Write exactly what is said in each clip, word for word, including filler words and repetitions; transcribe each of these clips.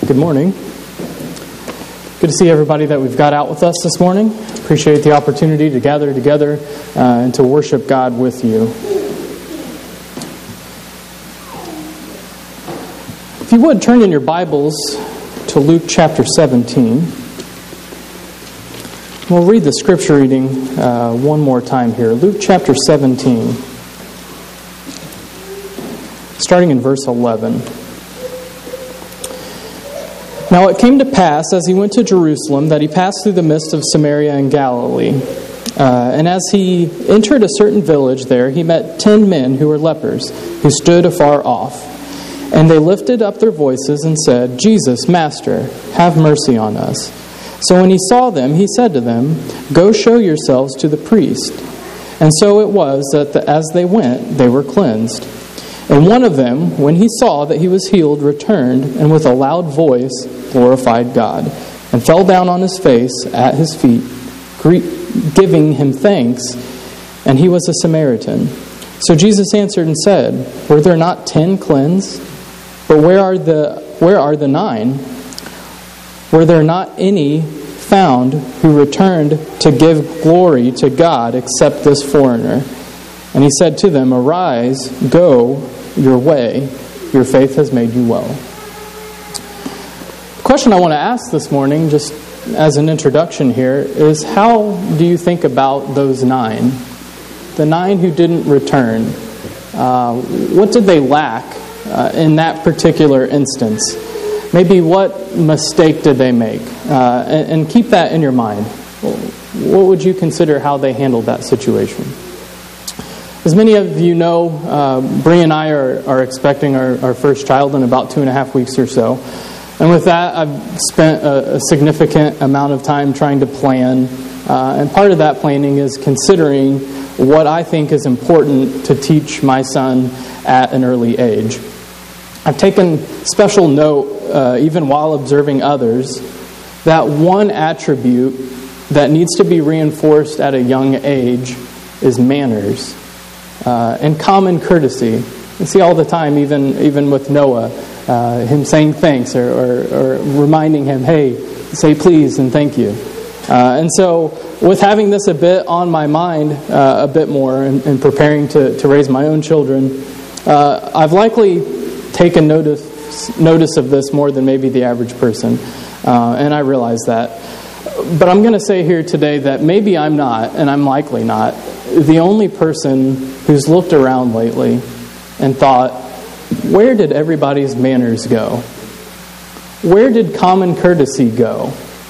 Good morning. Good to see everybody that we've got out with us this morning. Appreciate the opportunity to gather together uh, and to worship God with you. If you would, turn in your Bibles to Luke chapter seventeen. We'll read the scripture reading uh, one more time here. Luke chapter seventeen, starting in verse eleven. Now it came to pass, as he went to Jerusalem, that he passed through the midst of Samaria and Galilee. Uh, and as he entered a certain village there, he met ten men who were lepers, who stood afar off. And they lifted up their voices and said, Jesus, Master, have mercy on us. So when he saw them, he said to them, Go show yourselves to the priest. And so it was that the, as they went, they were cleansed. And one of them, when he saw that he was healed, returned, and with a loud voice glorified God, and fell down on his face at his feet, giving him thanks, and he was a Samaritan. So Jesus answered and said, Were there not ten cleansed? But where are the where are the nine? Were there not any found who returned to give glory to God except this foreigner? And he said to them, Arise, go your way, your faith has made you well. The question I want to ask this morning, just as an introduction here, is how do you think about those nine? The nine who didn't return. Uh, what did they lack uh, in that particular instance? Maybe what mistake did they make? Uh, and, and keep that in your mind. What would you consider how they handled that situation? As many of you know, uh, Bree and I are, are expecting our, our first child in about two and a half weeks or so. And with that, I've spent a, a significant amount of time trying to plan. Uh, and part of that planning is considering what I think is important to teach my son at an early age. I've taken special note, uh, even while observing others, that one attribute that needs to be reinforced at a young age is manners. Uh, and common courtesy. You see all the time, even even with Noah, uh, him saying thanks or, or, or reminding him, hey, say please and thank you. Uh, and so with having this a bit on my mind uh, a bit more and, and preparing to, to raise my own children, uh, I've likely taken notice, notice of this more than maybe the average person. Uh, and I realize that. But I'm going to say here today that maybe I'm not, and I'm likely not, the only person who's looked around lately and thought, where did everybody's manners go? Where did common courtesy go?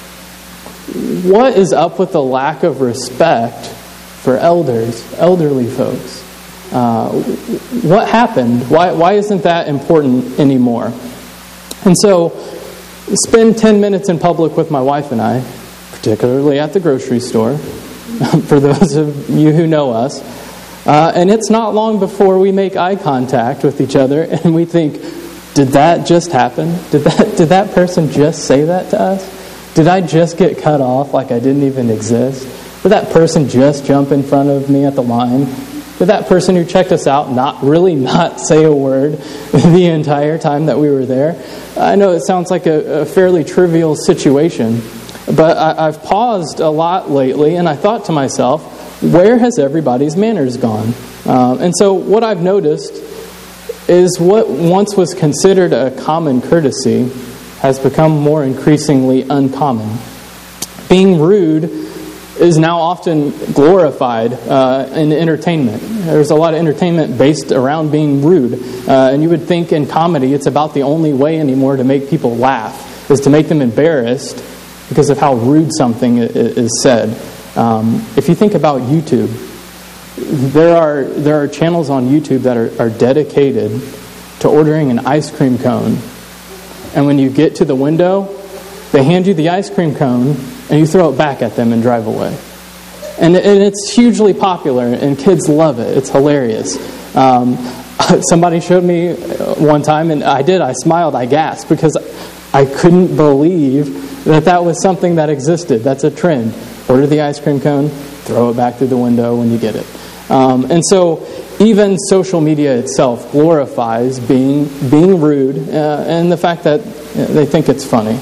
What is up with the lack of respect for elders, elderly folks? Uh, what happened? Why, why isn't that important anymore? And so, spend ten minutes in public with my wife and I, particularly at the grocery store, for those of you who know us. Uh, and it's not long before we make eye contact with each other and we think, did that just happen? Did that did that person just say that to us? Did I just get cut off like I didn't even exist? Did that person just jump in front of me at the line? Did that person who checked us out not really not say a word the entire time that we were there? I know it sounds like a, a fairly trivial situation, but I, I've paused a lot lately, and I thought to myself, where has everybody's manners gone? Um, and so what I've noticed is what once was considered a common courtesy has become more increasingly uncommon. Being rude is now often glorified uh, in entertainment. There's a lot of entertainment based around being rude. Uh, and you would think in comedy it's about the only way anymore to make people laugh, is to make them embarrassed because of how rude something is said. Um, if you think about YouTube, there are there are channels on YouTube that are, are dedicated to ordering an ice cream cone. And when you get to the window, they hand you the ice cream cone and you throw it back at them and drive away. And, and it's hugely popular and kids love it. It's hilarious. Um, somebody showed me one time and I did, I smiled, I gasped because I couldn't believe that that was something that existed. That's a trend. Order the ice cream cone, throw it back through the window when you get it. Um, and so even social media itself glorifies being being rude uh, and the fact that They think it's funny.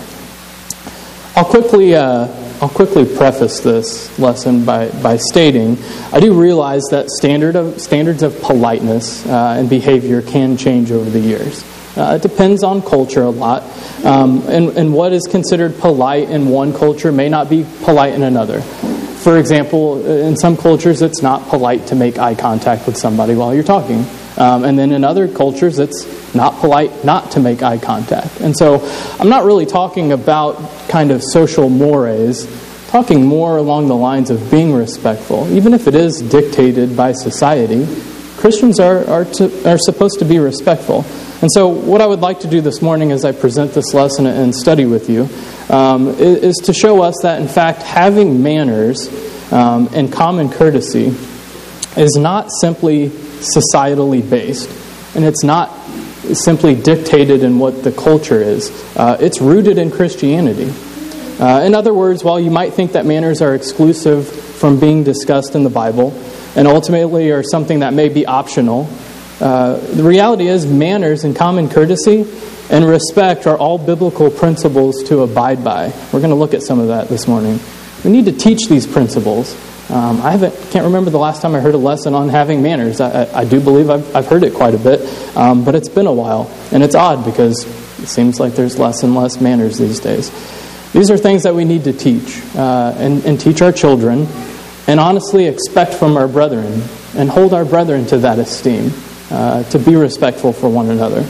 I'll quickly uh, I'll quickly preface this lesson by, by stating I do realize that standard of standards of politeness uh, and behavior can change over the years. Uh, it depends on culture a lot, um, and and what is considered polite in one culture may not be polite in another. For example, in some cultures, it's not polite to make eye contact with somebody while you're talking. Um, and then in other cultures, it's not polite not to make eye contact. And so I'm not really talking about kind of social mores, talking more along the lines of being respectful. Even if it is dictated by society, Christians are are, to, are supposed to be respectful. And so what I would like to do this morning as I present this lesson and study with you um, is, is to show us that, in fact, having manners um, and common courtesy is not simply societally based, and it's not simply dictated in what the culture is. Uh, it's rooted in Christianity. Uh, in other words, while you might think that manners are exclusive from being discussed in the Bible and ultimately are something that may be optional, uh, the reality is manners and common courtesy and respect are all biblical principles to abide by. We're going to look at some of that this morning. We need to teach these principles. Um, I haven't can't remember the last time I heard a lesson on having manners. I, I, I do believe I've, I've heard it quite a bit, um, but it's been a while. And it's odd because it seems like there's less and less manners these days. These are things that we need to teach uh, and, and teach our children and honestly expect from our brethren and hold our brethren to that esteem, uh, to be respectful for one another.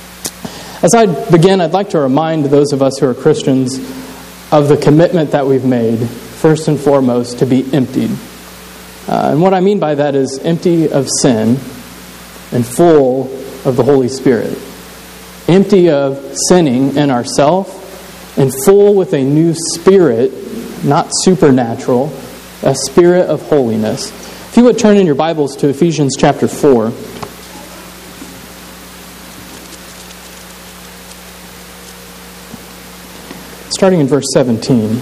As I begin, I'd like to remind those of us who are Christians of the commitment that we've made, first and foremost, to be emptied. Uh, and what I mean by that is empty of sin and full of the Holy Spirit. Empty of sinning in ourselves and full with a new spirit, not supernatural, a spirit of holiness. If you would turn in your Bibles to Ephesians chapter four. Starting in verse seventeen.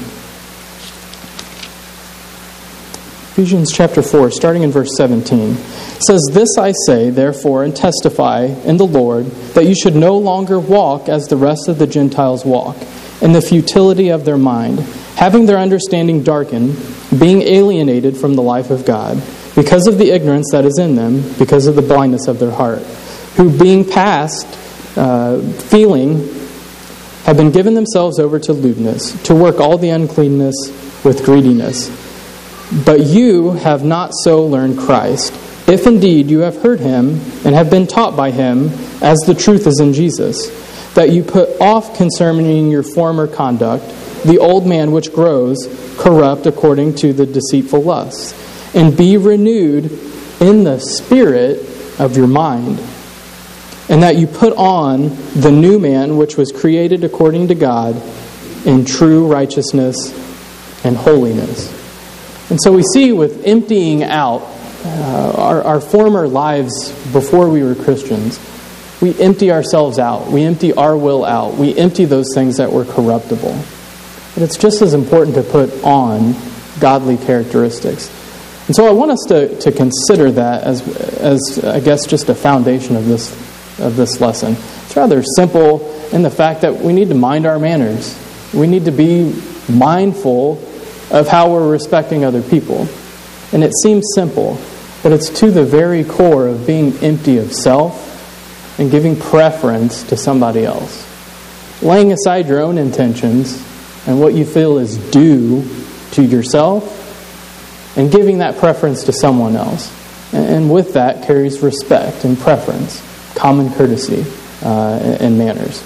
Ephesians chapter four, starting in verse seventeen. It says, "This I say, therefore, and testify in the Lord, that you should no longer walk as the rest of the Gentiles walk, in the futility of their mind, having their understanding darkened, being alienated from the life of God, because of the ignorance that is in them, because of the blindness of their heart, who being past uh, feeling, have been given themselves over to lewdness, to work all the uncleanness with greediness. But you have not so learned Christ, if indeed you have heard him and have been taught by him, as the truth is in Jesus, that you put off concerning your former conduct the old man which grows corrupt according to the deceitful lusts, and be renewed in the spirit of your mind, and that you put on the new man which was created according to God in true righteousness and holiness." And so we see with emptying out uh, our, our former lives before we were Christians, we empty ourselves out. We empty our will out. We empty those things that were corruptible. But it's just as important to put on godly characteristics. And so I want us to, to consider that as, as, I guess, just a foundation of this, of this lesson. It's rather simple in the fact that we need to mind our manners. We need to be mindful of how we're respecting other people. And it seems simple, but it's to the very core of being empty of self and giving preference to somebody else. Laying aside your own intentions and what you feel is due to yourself and giving that preference to someone else. And with that carries respect and preference, common courtesy, uh, and manners.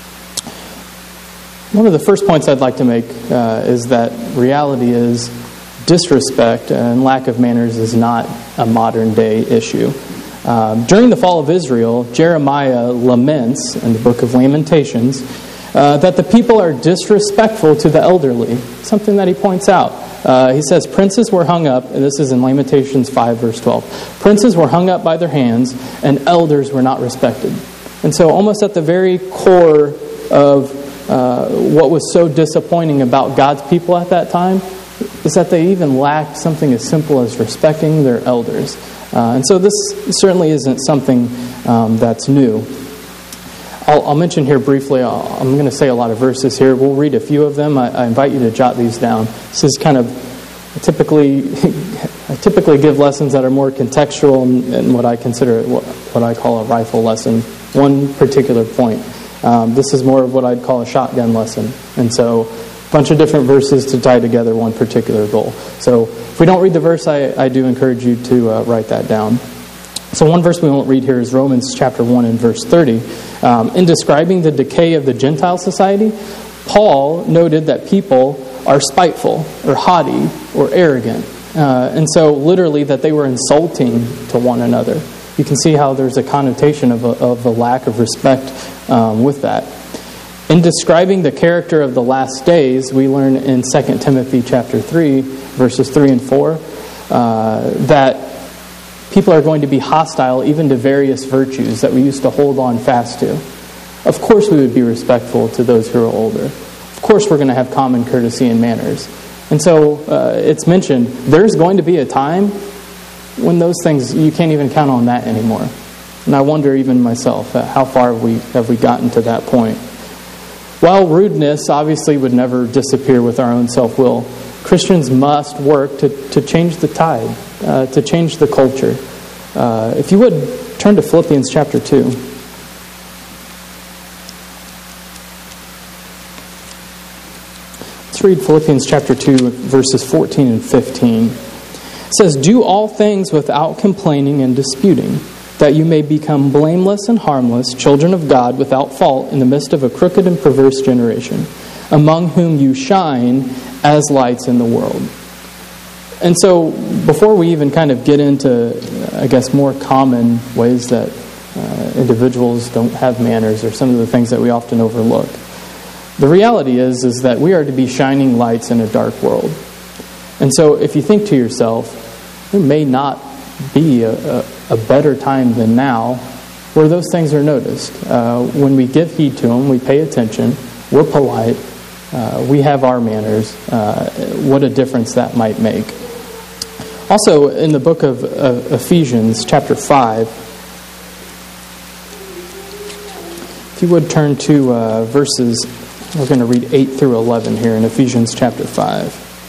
One of the first points I'd like to make uh, is that reality is disrespect and lack of manners is not a modern day issue. Um, during the fall of Israel, Jeremiah laments in the book of Lamentations uh, that the people are disrespectful to the elderly, something that he points out. Uh, he says, princes were hung up, and this is in Lamentations five, verse twelve. Princes were hung up by their hands, and elders were not respected. And so almost at the very core of uh, what was so disappointing about God's people at that time is that they even lacked something as simple as respecting their elders. Uh, and so this certainly isn't something um, that's new. I'll, I'll mention here briefly, I'll, I'm going to say a lot of verses here. We'll read a few of them. I, I invite you to jot these down. This is kind of typically, I typically give lessons that are more contextual and, and what I consider, what, what I call a rifle lesson, one particular point. Um, this is more of what I'd call a shotgun lesson. And so a bunch of different verses to tie together one particular goal. So if we don't read the verse, I, I do encourage you to uh, write that down. So one verse we won't read here is Romans chapter one and verse thirty. Um, in describing the decay of the Gentile society, Paul noted that people are spiteful or haughty or arrogant. Uh, and so literally that they were insulting to one another. You can see how there's a connotation of a, of a lack of respect um, with that. In describing the character of the last days, we learn in Second Timothy chapter three, verses three and four, uh, that people are going to be hostile even to various virtues that we used to hold on fast to. Of course we would be respectful to those who are older. Of course we're going to have common courtesy and manners. And so uh, it's mentioned, there's going to be a time when those things, you can't even count on that anymore. And I wonder even myself, uh, how far have we, have we gotten to that point? While rudeness obviously would never disappear with our own self-will, Christians must work to, to change the tide, uh, to change the culture. Uh, if you would, turn to Philippians chapter two. Let's read Philippians chapter two, verses fourteen and fifteen. It says, "Do all things without complaining and disputing, that you may become blameless and harmless, children of God without fault in the midst of a crooked and perverse generation, among whom you shine as lights in the world." And so before we even kind of get into, I guess, more common ways that uh, individuals don't have manners or some of the things that we often overlook, the reality is, is that we are to be shining lights in a dark world. And so if you think to yourself, there may not be a, a, a better time than now where those things are noticed. Uh, when we give heed to them, we pay attention, we're polite, Uh, we have our manners, uh, what a difference that might make. Also, in the book of, of Ephesians, chapter five, if you would turn to uh, verses, we're going to read eight through eleven here in Ephesians chapter five.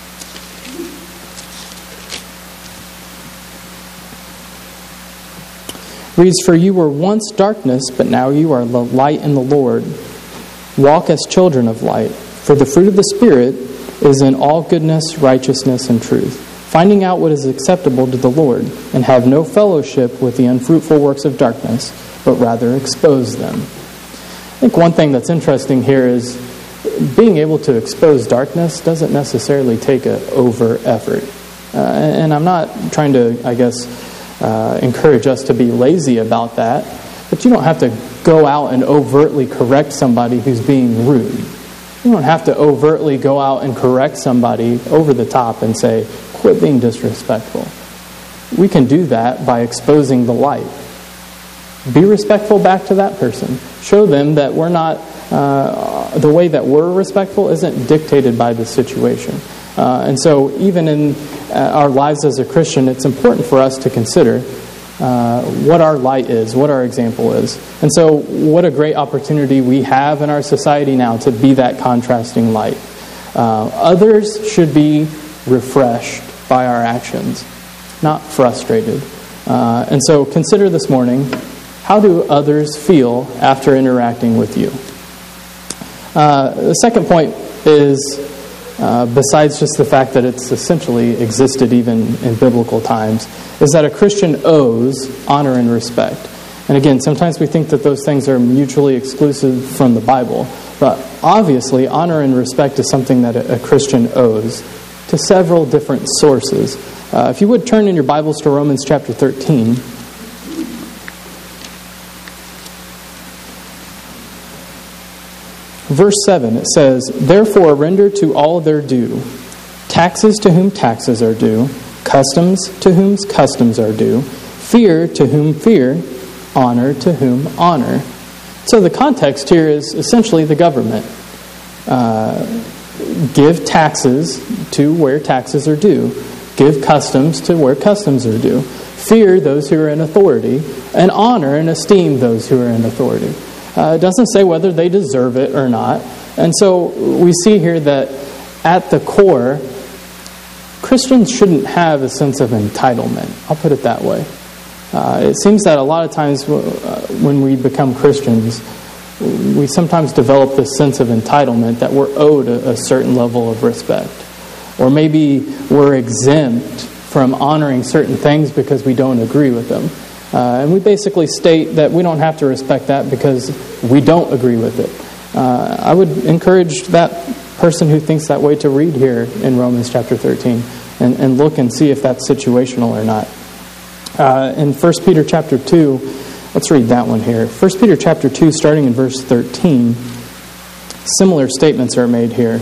Reads, "For you were once darkness, but now you are the light in the Lord. Walk as children of light. For the fruit of the Spirit is in all goodness, righteousness, and truth, finding out what is acceptable to the Lord, and have no fellowship with the unfruitful works of darkness, but rather expose them." I think one thing that's interesting here is being able to expose darkness doesn't necessarily take an overt effort. Uh, and I'm not trying to, I guess, uh, encourage us to be lazy about that, but you don't have to go out and overtly correct somebody who's being rude. You don't have to overtly go out and correct somebody over the top and say, quit being disrespectful. We can do that by exposing the light. Be respectful back to that person. Show them that we're not, uh, the way that we're respectful isn't dictated by the situation. Uh, and so even in uh, our lives as a Christian, it's important for us to consider Uh, what our light is, what our example is. And so what a great opportunity we have in our society now to be that contrasting light. Uh, others should be refreshed by our actions, not frustrated. Uh, and so consider this morning, how do others feel after interacting with you? Uh, the second point is, uh, besides just the fact that it's essentially existed even in biblical times, is that a Christian owes honor and respect. And again, sometimes we think that those things are mutually exclusive from the Bible. But obviously, honor and respect is something that a Christian owes to several different sources. Uh, if you would turn in your Bibles to Romans chapter thirteen. Verse seven, it says, "Therefore render to all their due, taxes to whom taxes are due, customs to whom customs are due, fear to whom fear, honor to whom honor." So the context here is essentially the government. Uh, give taxes to where taxes are due. Give customs to where customs are due. Fear those who are in authority, and honor and esteem those who are in authority. Uh, it doesn't say whether they deserve it or not. And so we see here that at the core, Christians shouldn't have a sense of entitlement. I'll put it that way. Uh, it seems that a lot of times w- uh, when we become Christians, we sometimes develop this sense of entitlement that we're owed a, a certain level of respect. Or maybe we're exempt from honoring certain things because we don't agree with them. Uh, and we basically state that we don't have to respect that because we don't agree with it. Uh, I would encourage that person who thinks that way to read here in Romans chapter thirteen and, and look and see if that's situational or not. Uh, in First Peter chapter two, let's read that one here. First Peter chapter two, starting in verse thirteen, similar statements are made here.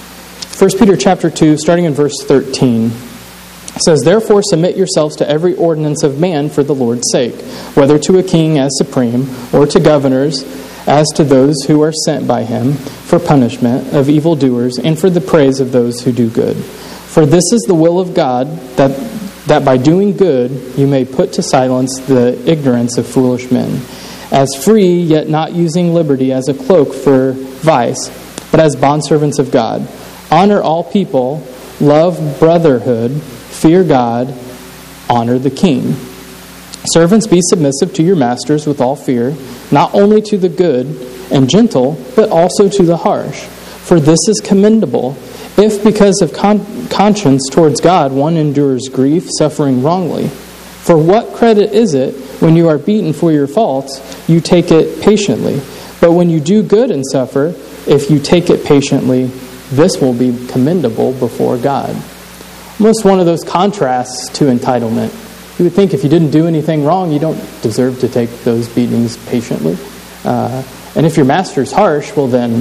First Peter chapter two, starting in verse thirteen, says, "Therefore submit yourselves to every ordinance of man for the Lord's sake, whether to a king as supreme, or to governors as to those who are sent by him, for punishment of evildoers and for the praise of those who do good. For this is the will of God, that that by doing good you may put to silence the ignorance of foolish men. As free, yet not using liberty as a cloak for vice, but as bondservants of God. Honor all people, love brotherhood, fear God, honor the king. Servants, be submissive to your masters with all fear, not only to the good and gentle, but also to the harsh. For this is commendable, if because of con- conscience towards God one endures grief, suffering wrongly. For what credit is it when you are beaten for your faults, you take it patiently? But when you do good and suffer, if you take it patiently, this will be commendable before God." Almost one of those contrasts to entitlement. You would think if you didn't do anything wrong, you don't deserve to take those beatings patiently. Uh, and if your master's harsh, well then,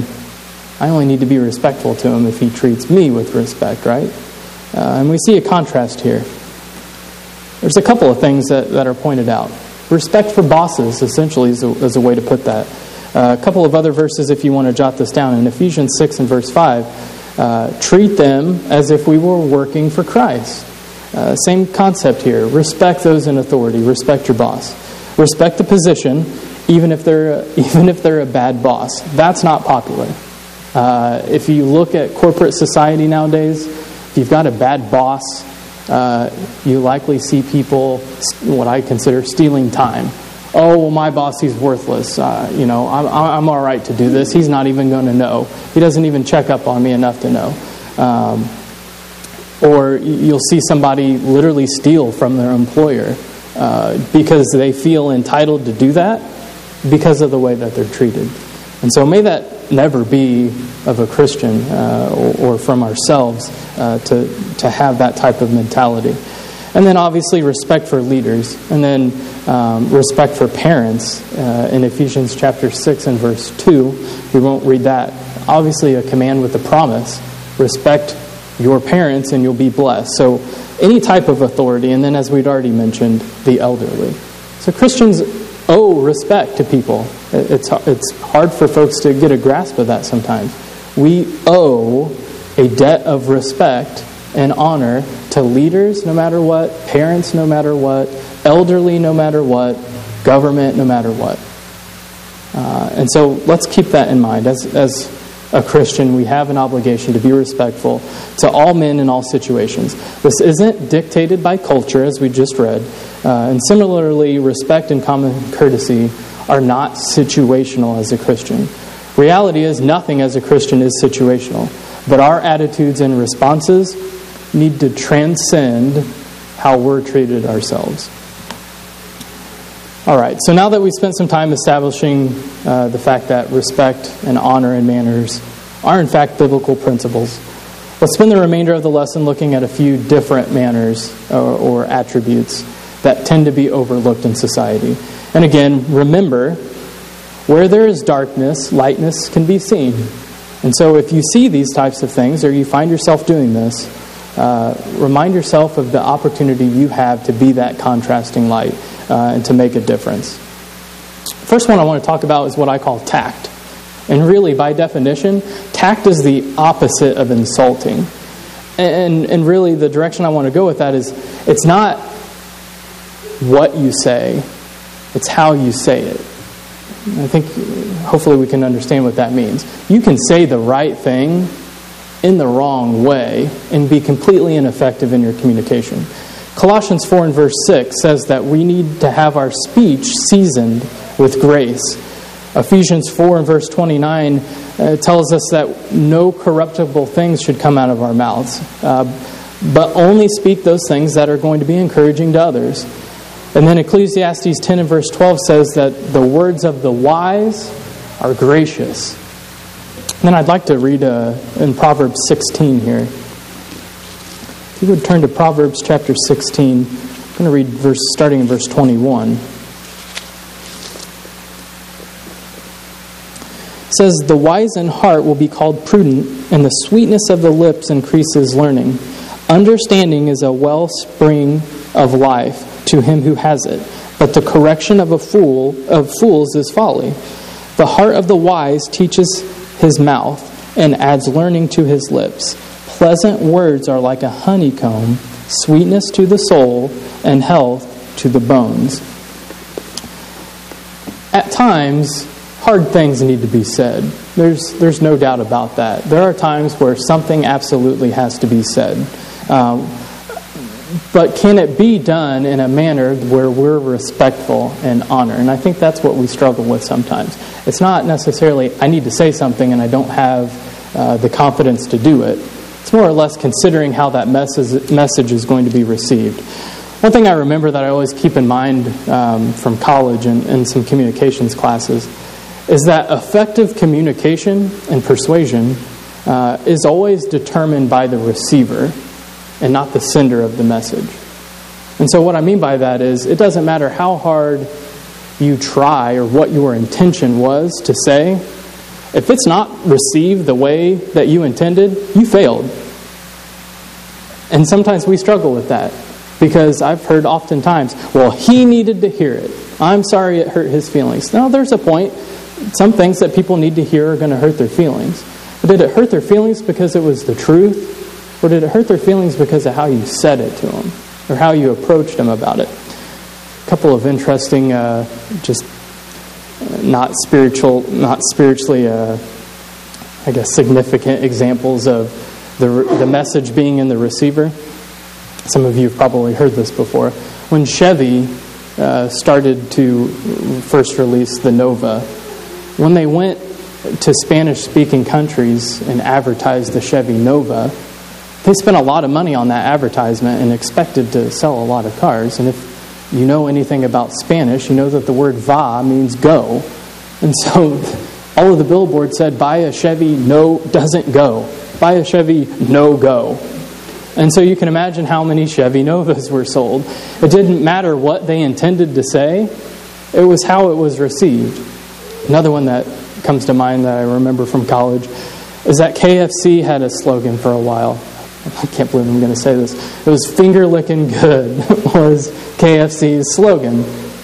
I only need to be respectful to him if he treats me with respect, right? Uh, and we see a contrast here. There's a couple of things that, that are pointed out. Respect for bosses, essentially, is a, is a way to put that. Uh, a couple of other verses, if you want to jot this down. In Ephesians six and verse five, uh, treat them as if we were working for Christ. Uh, same concept here. Respect those in authority. Respect your boss. Respect the position, even if they're even if they're a bad boss. That's not popular. Uh, if you look at corporate society nowadays, if you've got a bad boss, uh, you likely see people, what I consider, stealing time. Oh, well, my boss, he's worthless. Uh, you know, I'm, I'm all right to do this. He's not even going to know. He doesn't even check up on me enough to know. Um, or you'll see somebody literally steal from their employer uh, because they feel entitled to do that because of the way that they're treated. And so may that never be of a Christian uh, or, or from ourselves uh, to, to have that type of mentality. And then obviously respect for leaders. And then um, respect for parents uh, in Ephesians chapter six and verse two. We won't read that. Obviously a command with a promise. Respect your parents and you'll be blessed. So any type of authority. And then as we'd already mentioned, the elderly. So Christians owe respect to people. It's it's hard for folks to get a grasp of that sometimes. We owe a debt of respect and honor to leaders no matter what, parents no matter what, elderly no matter what, government no matter what. Uh, and so let's keep that in mind. As, as a Christian, we have an obligation to be respectful to all men in all situations. This isn't dictated by culture, as we just read. Uh, and similarly, respect and common courtesy are not situational as a Christian. Reality is nothing as a Christian is situational. But our attitudes and responses need to transcend how we're treated ourselves. All right, so now that we've spent some time establishing uh, the fact that respect and honor and manners are in fact biblical principles, let's spend the remainder of the lesson looking at a few different manners or, or attributes that tend to be overlooked in society. And again, remember, where there is darkness, lightness can be seen. And so if you see these types of things or you find yourself doing this, uh, remind yourself of the opportunity you have to be that contrasting light uh, and to make a difference. First one I want to talk about is what I call tact. And really, by definition, tact is the opposite of insulting. And, and really, the direction I want to go with that is it's not what you say, it's how you say it. I think hopefully we can understand what that means. You can say the right thing in the wrong way and be completely ineffective in your communication. Colossians four and verse six says that we need to have our speech seasoned with grace. Ephesians four and verse twenty-nine uh, tells us that no corruptible things should come out of our mouths, uh, but only speak those things that are going to be encouraging to others. And then Ecclesiastes ten and verse twelve says that the words of the wise are gracious. And then I'd like to read uh, in Proverbs sixteen here. If you would turn to Proverbs chapter sixteen, I'm going to read verse starting in verse twenty-one. It says, "The wise in heart will be called prudent, and the sweetness of the lips increases learning. Understanding is a wellspring of life to him who has it, but the correction of a fool of fools is folly. The heart of the wise teaches his mouth and adds learning to his lips. Pleasant words are like a honeycomb, sweetness to the soul and health to the bones." At times, hard things need to be said. There's there's no doubt about that. There are times where something absolutely has to be said. Um, but can it be done in a manner where we're respectful and honor? And I think that's what we struggle with sometimes. It's not necessarily, I need to say something and I don't have uh, the confidence to do it. It's more or less considering how that message, message is going to be received. One thing I remember that I always keep in mind um, from college and, and some communications classes is that effective communication and persuasion uh, is always determined by the receiver and not the sender of the message. And so what I mean by that is it doesn't matter how hard you try or what your intention was to say. If it's not received the way that you intended, you failed. And sometimes we struggle with that because I've heard oftentimes, well, he needed to hear it. I'm sorry it hurt his feelings. No, there's a point. Some things that people need to hear are going to hurt their feelings. But did it hurt their feelings because it was the truth? Or did it hurt their feelings because of how you said it to them? Or how you approached them about it? A couple of interesting, uh, just not spiritual, not spiritually, uh, I guess, significant examples of the the message being in the receiver. Some of you have probably heard this before. When Chevy uh, started to first release the Nova, when they went to Spanish-speaking countries and advertised the Chevy Nova, they spent a lot of money on that advertisement and expected to sell a lot of cars. And if you know anything about Spanish, you know that the word va means go. And so all of the billboards said, buy a Chevy, no, doesn't go. Buy a Chevy, no go. And so you can imagine how many Chevy Novas were sold. It didn't matter what they intended to say. It was how it was received. Another one that comes to mind that I remember from college is that K F C had a slogan for a while. I can't believe I'm going to say this. It was "finger licking good" was K F C's slogan.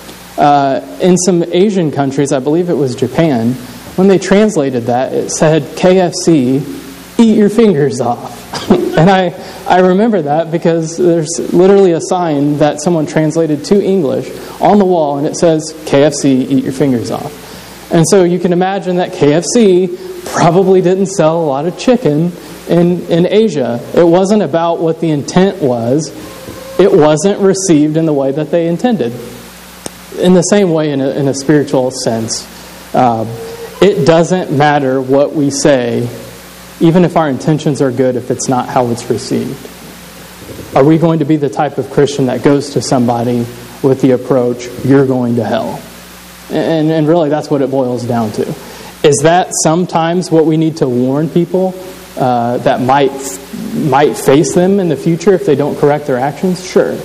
Uh, in some Asian countries, I believe it was Japan, when they translated that, it said K F C, eat your fingers off. And I, I remember that because there's literally a sign that someone translated to English on the wall, and it says K F C, eat your fingers off. And so you can imagine that K F C probably didn't sell a lot of chicken in, in Asia. It wasn't about what the intent was. It wasn't received in the way that they intended. In the same way, in a, in a spiritual sense, uh, it doesn't matter what we say, even if our intentions are good, if it's not how it's received. Are we going to be the type of Christian that goes to somebody with the approach, you're going to hell? And, and really, that's what it boils down to. Is that sometimes what we need to warn people uh, that might might face them in the future if they don't correct their actions? Sure.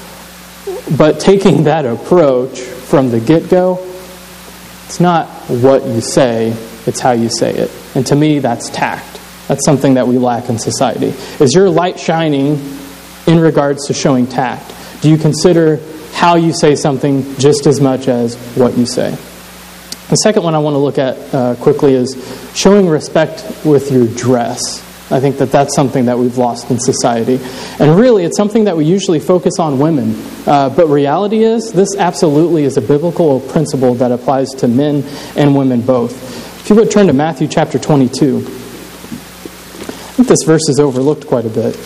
But taking that approach from the get-go, it's not what you say, it's how you say it. And to me, that's tact. That's something that we lack in society. Is your light shining in regards to showing tact? Do you consider how you say something just as much as what you say? The second one I want to look at uh, quickly is showing respect with your dress. I think that that's something that we've lost in society. And really, it's something that we usually focus on women. Uh, but reality is, this absolutely is a biblical principle that applies to men and women both. If you would turn to Matthew chapter twenty-two. I think this verse is overlooked quite a bit.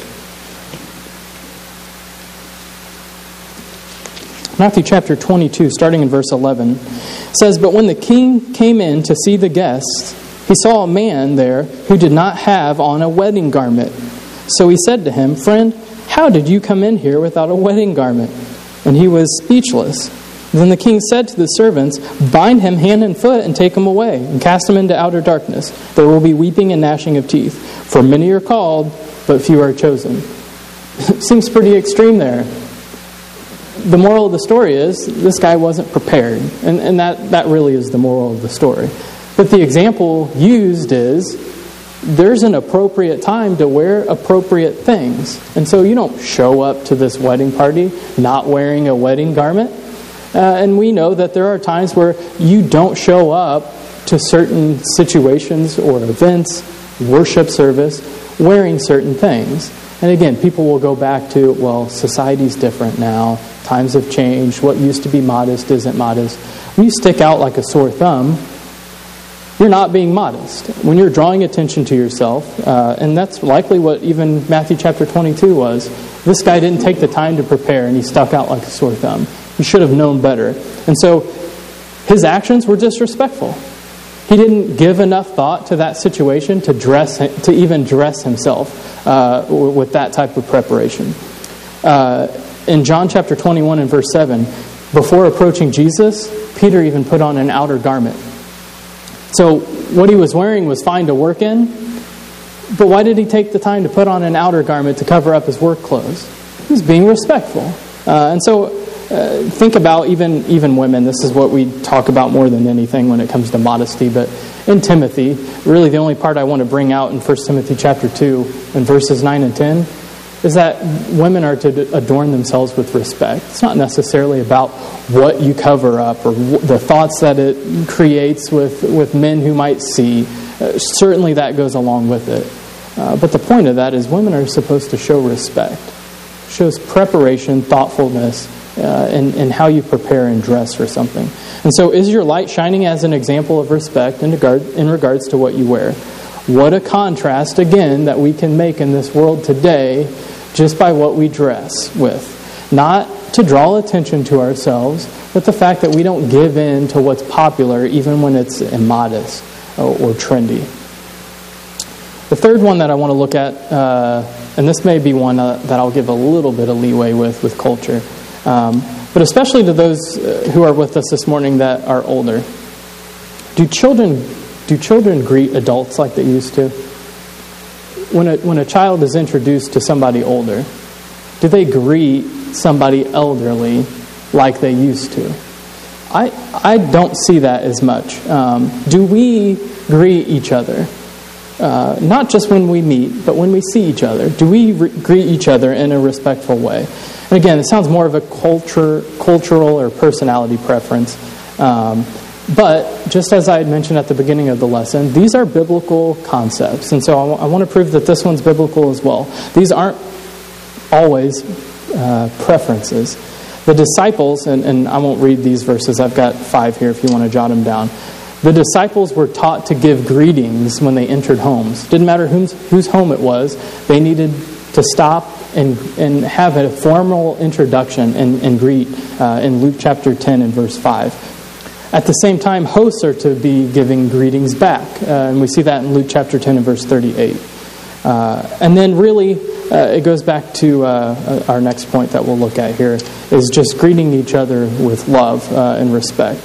Matthew chapter twenty-two, starting in verse eleven, says, "But when the king came in to see the guests, he saw a man there who did not have on a wedding garment. So he said to him, 'Friend, how did you come in here without a wedding garment?' And he was speechless. Then the king said to the servants, 'Bind him hand and foot and take him away, and cast him into outer darkness. There will be weeping and gnashing of teeth. For many are called, but few are chosen.'" Seems pretty extreme there. The moral of the story is, this guy wasn't prepared. And, and that, that really is the moral of the story. But the example used is, there's an appropriate time to wear appropriate things. And so you don't show up to this wedding party not wearing a wedding garment. Uh, and we know that there are times where you don't show up to certain situations or events, worship service, wearing certain things. And again, people will go back to, well, society's different now. Times have changed. What used to be modest isn't modest. When you stick out like a sore thumb, you're not being modest. When you're drawing attention to yourself, uh, and that's likely what even Matthew chapter twenty-two was. This guy didn't take the time to prepare, and he stuck out like a sore thumb. He should have known better. And so his actions were disrespectful. He didn't give enough thought to that situation to dress, to even dress himself uh, with that type of preparation. Uh, in John chapter twenty-one and verse seven, before approaching Jesus, Peter even put on an outer garment. So what he was wearing was fine to work in, but why did he take the time to put on an outer garment to cover up his work clothes? He was being respectful. Uh, and so uh, think about even, even women. This is what we talk about more than anything when it comes to modesty. But in Timothy, really the only part I want to bring out in First Timothy chapter two and verses nine and ten is that women are to adorn themselves with respect. It's not necessarily about what you cover up or the thoughts that it creates with, with men who might see. Uh, certainly that goes along with it. Uh, but the point of that is women are supposed to show respect. It shows preparation, thoughtfulness, uh, in, in how you prepare and dress for something. And so is your light shining as an example of respect in, regard, in regards to what you wear? What a contrast, again, that we can make in this world today just by what we dress with. Not to draw attention to ourselves, but the fact that we don't give in to what's popular even when it's immodest or, or trendy. The third one that I want to look at, uh, and this may be one uh, that I'll give a little bit of leeway with, with culture, um, but especially to those who are with us this morning that are older. Do children, do children greet adults like they used to? When a, when a child is introduced to somebody older, do they greet somebody elderly like they used to? I I don't see that as much. Um, do we greet each other? Uh, not just when we meet, but when we see each other. Do we re- greet each other in a respectful way? And again, it sounds more of a culture, cultural or personality preference. Um, But, just as I had mentioned at the beginning of the lesson, these are biblical concepts. And so I, w- I want to prove that this one's biblical as well. These aren't always uh, preferences. The disciples, and, and I won't read these verses, I've got five here if you want to jot them down. The disciples were taught to give greetings when they entered homes. Didn't matter whose, whose home it was, they needed to stop and, and have a formal introduction and, and greet uh, in Luke chapter ten and verse five. At the same time, hosts are to be giving greetings back. Uh, and we see that in Luke chapter ten and verse thirty-eight. Uh, and then really, uh, it goes back to uh, our next point that we'll look at here, is just greeting each other with love uh, and respect.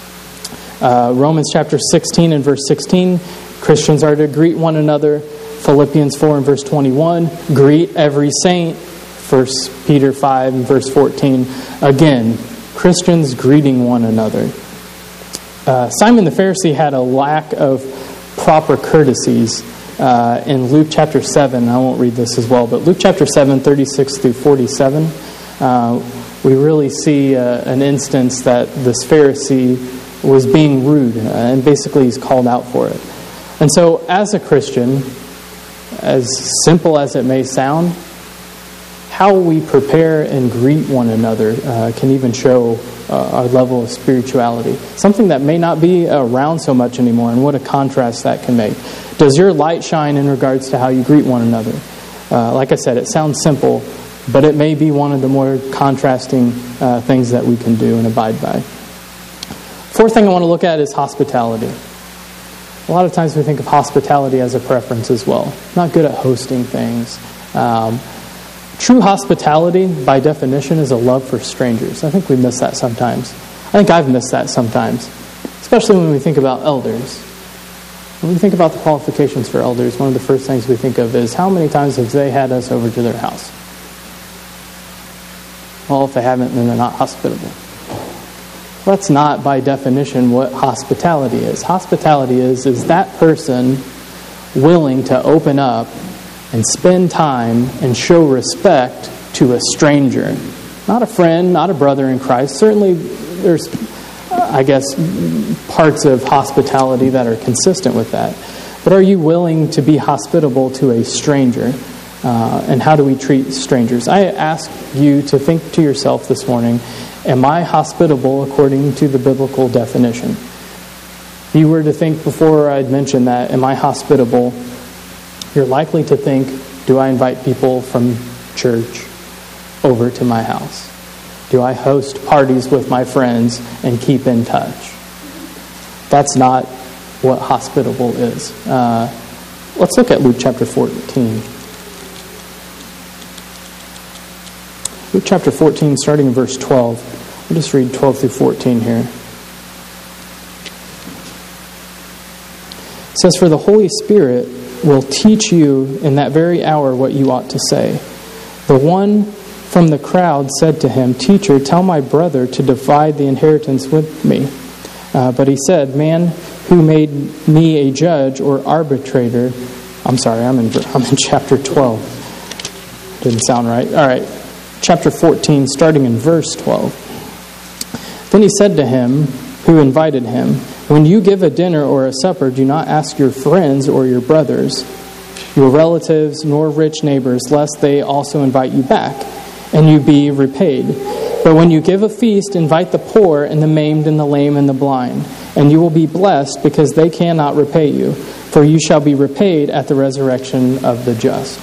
Uh, Romans chapter sixteen and verse sixteen, Christians are to greet one another. Philippians four and verse twenty-one, greet every saint. First Peter five and verse fourteen, again, Christians greeting one another. Uh, Simon the Pharisee had a lack of proper courtesies uh, in Luke chapter seven. I won't read this as well, but Luke chapter seven, thirty-six through forty-seven, uh, we really see uh, an instance that this Pharisee was being rude, uh, and basically he's called out for it. And so as a Christian, as simple as it may sound, how we prepare and greet one another uh, can even show uh, our level of spirituality. Something that may not be around so much anymore, and what a contrast that can make. Does your light shine in regards to how you greet one another? Uh, like I said, it sounds simple, but it may be one of the more contrasting uh, things that we can do and abide by. Fourth thing I want to look at is hospitality. A lot of times we think of hospitality as a preference as well. Not good at hosting things. Um, true hospitality, by definition, is a love for strangers. I think we miss that sometimes. I think I've missed that sometimes, especially when we think about elders. When we think about the qualifications for elders, one of the first things we think of is how many times have they had us over to their house? Well, if they haven't, then they're not hospitable. That's not, by definition, what hospitality is. Hospitality is, is that person willing to open up and spend time and show respect to a stranger. Not a friend, not a brother in Christ. Certainly, there's, I guess, parts of hospitality that are consistent with that. But are you willing to be hospitable to a stranger? Uh, and how do we treat strangers? I ask you to think to yourself this morning, am I hospitable according to the biblical definition? If you were to think before I'd mentioned that, am I hospitable? You're likely to think, do I invite people from church over to my house? Do I host parties with my friends and keep in touch? That's not what hospitable is. Uh, let's look at Luke chapter fourteen. Luke chapter fourteen, starting in verse twelve. We'll just read twelve through fourteen here. It says, "For the Holy Spirit will teach you in that very hour what you ought to say. The one from the crowd said to him, 'Teacher, tell my brother to divide the inheritance with me.' Uh, but he said, 'Man who made me a judge or arbitrator,'" I'm sorry, I'm in I'm in chapter twelve. Didn't sound right. All right. Chapter fourteen, starting in verse twelve. "Then he said to him who invited him, 'When you give a dinner or a supper, do not ask your friends or your brothers, your relatives, nor rich neighbors, lest they also invite you back, and you be repaid. But when you give a feast, invite the poor and the maimed and the lame and the blind, and you will be blessed, because they cannot repay you, for you shall be repaid at the resurrection of the just.'"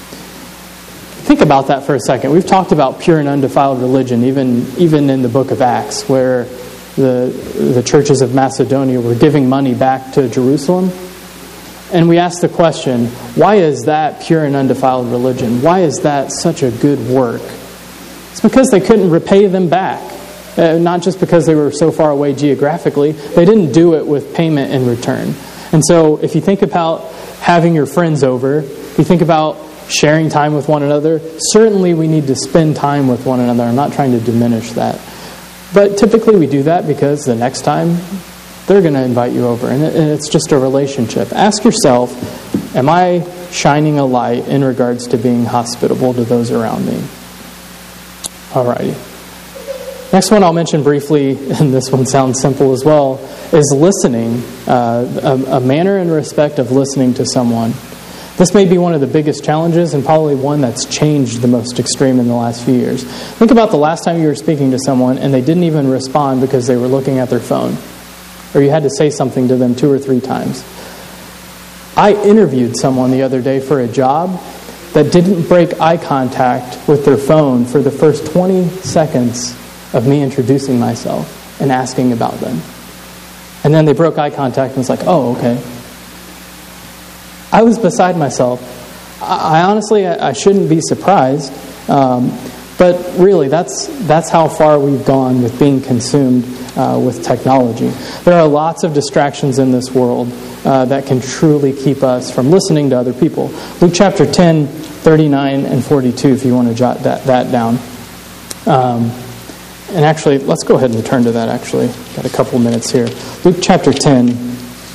Think about that for a second. We've talked about pure and undefiled religion, even even in the book of Acts, where the the churches of Macedonia were giving money back to Jerusalem. And we ask the question, why is that pure and undefiled religion? Why is that such a good work? It's because they couldn't repay them back. Uh, not just because they were so far away geographically. They didn't do it with payment in return. And so if you think about having your friends over, if you think about sharing time with one another, certainly we need to spend time with one another. I'm not trying to diminish that. But typically we do that because the next time they're going to invite you over. And it's just a relationship. Ask yourself, am I shining a light in regards to being hospitable to those around me? Alrighty. Next one I'll mention briefly, and this one sounds simple as well, is listening. Uh, a, a manner and respect of listening to someone. This may be one of the biggest challenges, and probably one that's changed the most extreme in the last few years. Think about the last time you were speaking to someone and they didn't even respond because they were looking at their phone, or you had to say something to them two or three times. I interviewed someone the other day for a job that didn't break eye contact with their phone for the first twenty seconds of me introducing myself and asking about them. And then they broke eye contact and was like, "Oh, okay." I was beside myself. I, I honestly, I, I shouldn't be surprised. Um, but really, that's that's how far we've gone with being consumed uh, with technology. There are lots of distractions in this world uh, that can truly keep us from listening to other people. Luke chapter ten, thirty-nine and forty-two, if you want to jot that, that down. Um, and actually, let's go ahead and turn to that, actually. Got a couple minutes here. Luke chapter ten.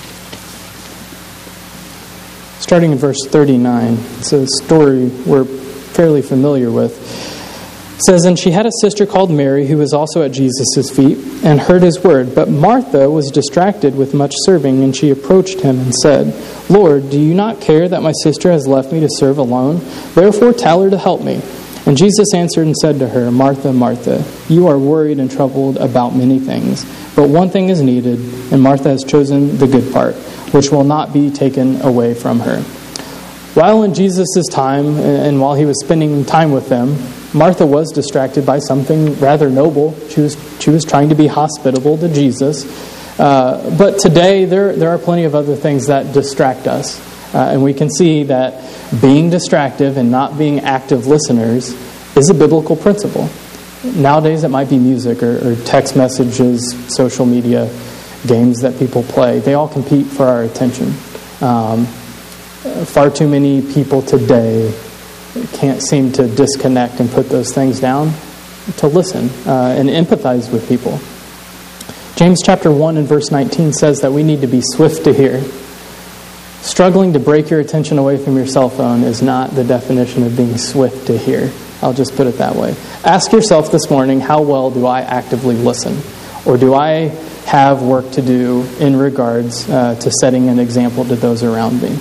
Starting in verse thirty-nine, it's a story we're fairly familiar with. It says, "And she had a sister called Mary, who was also at Jesus' feet, and heard his word. But Martha was distracted with much serving, and she approached him and said, Lord, do you not care that my sister has left me to serve alone? Therefore tell her to help me. And Jesus answered and said to her, Martha, Martha, you are worried and troubled about many things, but one thing is needed, and Martha has chosen the good part, which will not be taken away from her. While in Jesus' time, and while he was spending time with them, Martha was distracted by something rather noble. She was she was trying to be hospitable to Jesus. Uh, but today, there there are plenty of other things that distract us. Uh, and we can see that being distractive and not being active listeners is a biblical principle. Nowadays, it might be music or, or text messages, social media, games that people play. They all compete for our attention. Um, far too many people today can't seem to disconnect and put those things down to listen uh, and empathize with people. James chapter one and verse nineteen says that we need to be swift to hear. Struggling to break your attention away from your cell phone is not the definition of being swift to hear. I'll just put it that way. Ask yourself this morning, how well do I actively listen? Or do I have work to do in regards uh, to setting an example to those around me?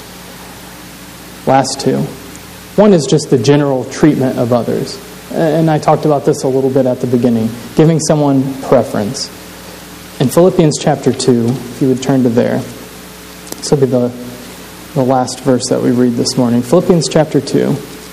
Last two. One is just the general treatment of others. And I talked about this a little bit at the beginning. Giving someone preference. In Philippians chapter two, if you would turn to there. This will be the, the last verse that we read this morning. Philippians chapter two.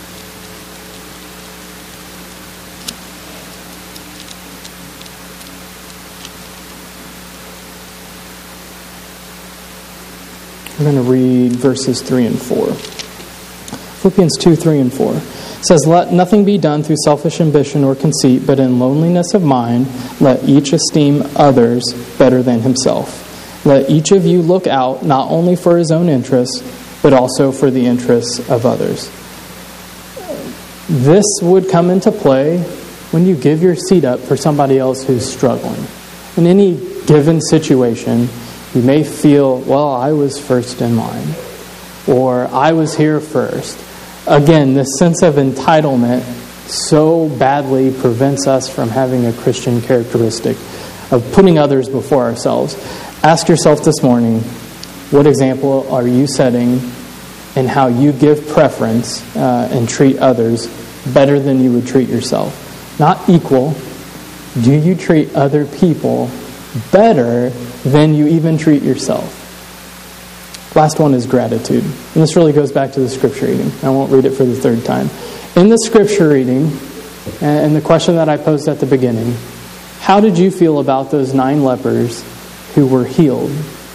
We're going to read verses three and four. Philippians two, three and four. It says, let nothing be done through selfish ambition or conceit, but in lowliness of mind, let each esteem others better than himself. Let each of you look out not only for his own interests, but also for the interests of others. This would come into play when you give your seat up for somebody else who's struggling. In any given situation, you may feel, well, I was first in line, or I was here first. Again, this sense of entitlement so badly prevents us from having a Christian characteristic of putting others before ourselves. Ask yourself this morning, what example are you setting in how you give preference uh, and treat others better than you would treat yourself? Not equal. Do you treat other people better than you even treat yourself? Last one is gratitude. And this really goes back to the scripture reading. I won't read it for the third time. In the scripture reading, and the question that I posed at the beginning, how did you feel about those nine lepers who were healed?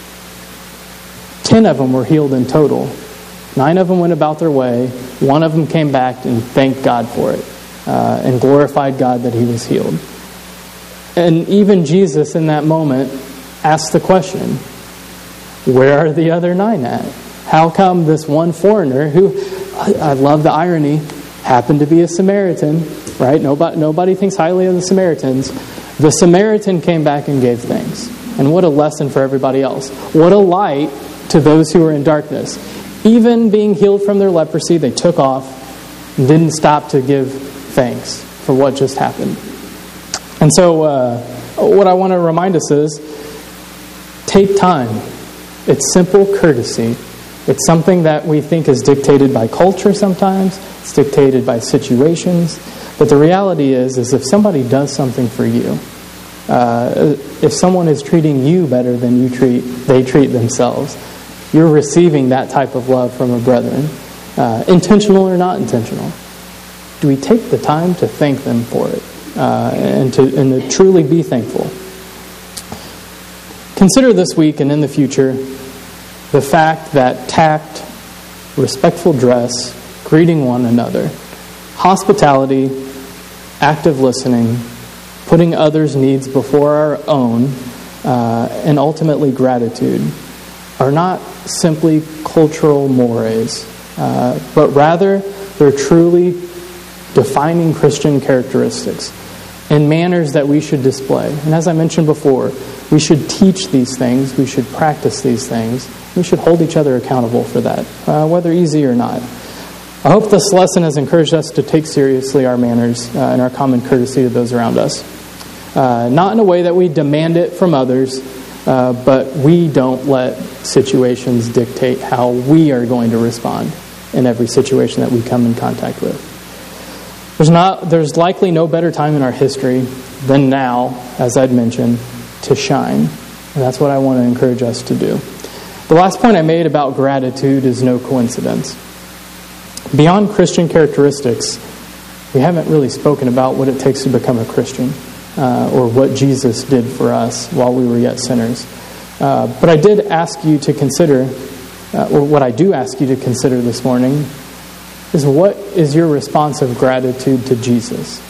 Ten of them were healed in total. Nine of them went about their way. One of them came back and thanked God for it uh, and glorified God that he was healed. And even Jesus in that moment asked the question, where are the other nine at? How come this one foreigner, who, I, I love the irony, happened to be a Samaritan, right? Nobody, nobody thinks highly of the Samaritans. The Samaritan came back and gave thanks. And what a lesson for everybody else. What a light to those who are in darkness. Even being healed from their leprosy, they took off and didn't stop to give thanks for what just happened. And so uh, what I want to remind us is, take time. It's simple courtesy. It's something that we think is dictated by culture sometimes. It's dictated by situations. But the reality is, is if somebody does something for you, uh, if someone is treating you better than you treat, they treat themselves, you're receiving that type of love from a brethren, uh, intentional or not intentional. Do we take the time to thank them for it uh, and to and to truly be thankful? Consider this week and in the future the fact that tact, respectful dress, greeting one another, hospitality, active listening, putting others' needs before our own, uh, and ultimately gratitude are not simply cultural mores, uh, but rather they're truly defining Christian characteristics and manners that we should display. And as I mentioned before, we should teach these things, we should practice these things, we should hold each other accountable for that, uh, whether easy or not. I hope this lesson has encouraged us to take seriously our manners uh, and our common courtesy to those around us. Uh, not in a way that we demand it from others, uh, but we don't let situations dictate how we are going to respond in every situation that we come in contact with. There's not, there's likely no better time in our history than now, as I'd mentioned, to shine. And that's what I want to encourage us to do. The last point I made about gratitude is no coincidence. Beyond Christian characteristics, we haven't really spoken about what it takes to become a Christian, uh, or what Jesus did for us while we were yet sinners. Uh, but I did ask you to consider, uh, or what I do ask you to consider this morning, is what is your response of gratitude to Jesus?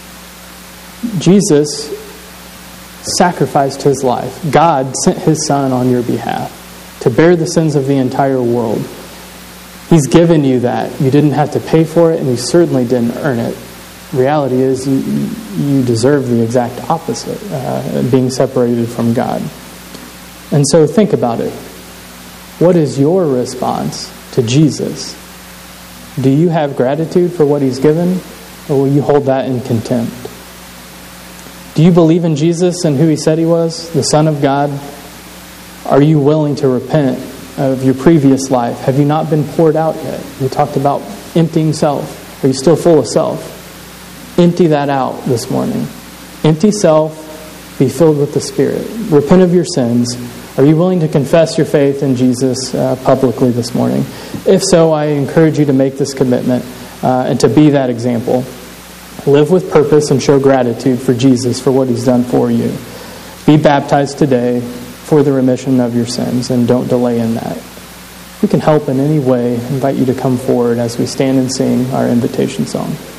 Jesus sacrificed his life. God sent his Son on your behalf to bear the sins of the entire world. He's given you that. You didn't have to pay for it, and you certainly didn't earn it. Reality is you, you deserve the exact opposite, uh, being separated from God. And so think about it. What is your response to Jesus? Do you have gratitude for what he's given, or will you hold that in contempt? Do you believe in Jesus and who he said he was, the Son of God? Are you willing to repent of your previous life? Have you not been poured out yet? We talked about emptying self. Are you still full of self? Empty that out this morning. Empty self, be filled with the Spirit. Repent of your sins. Are you willing to confess your faith in Jesus uh, publicly this morning? If so, I encourage you to make this commitment uh, and to be that example. Live with purpose and show gratitude for Jesus for what he's done for you. Be baptized today for the remission of your sins, and don't delay in that. If we can help in any way, I invite you to come forward as we stand and sing our invitation song.